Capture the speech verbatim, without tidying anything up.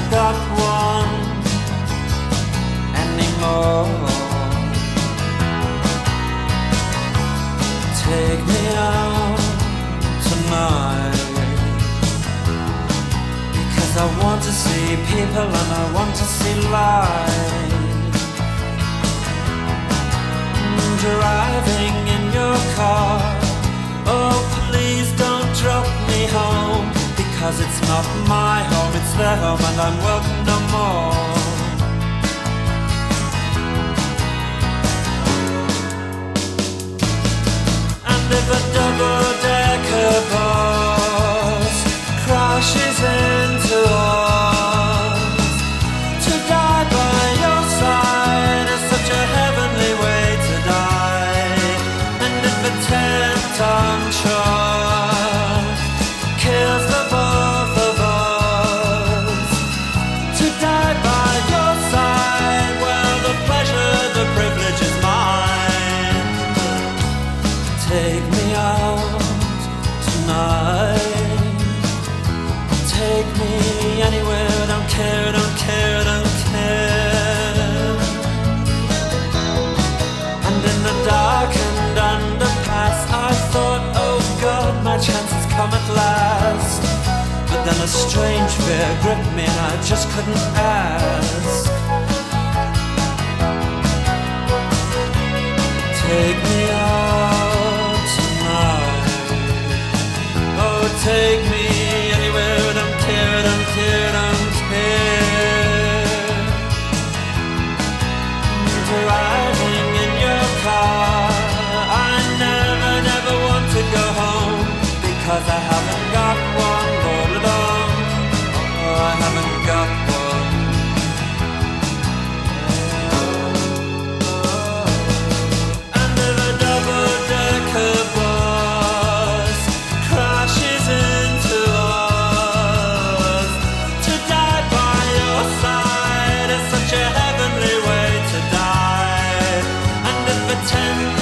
got one anymore. Take me out tonight, because I want to see people and I want to see life. Driving in your car, oh please don't drop me home, because it's not my home, it's their home and I'm welcome no more. And if a double-decker bus crashes into us, to die by your side is such a heavenly way to die. And if a ten-ton truck kills the both of us, to die by your side, well, the pleasure, the privilege is mine. Take me out tonight, take me anywhere, don't care, don't care, don't care. And in the darkened underpass I thought, oh God, my chance has come at last. But then a strange fear gripped me and I just couldn't ask. Take me out tonight, oh take me anywhere, don't care, don't care, don't care. Driving in your car, I never, never want to go home, because I haven't got one all alone. Oh, I haven't got one. And if a double-decker bus crashes into us, to die by your side is such a heavenly way to die. And if a ten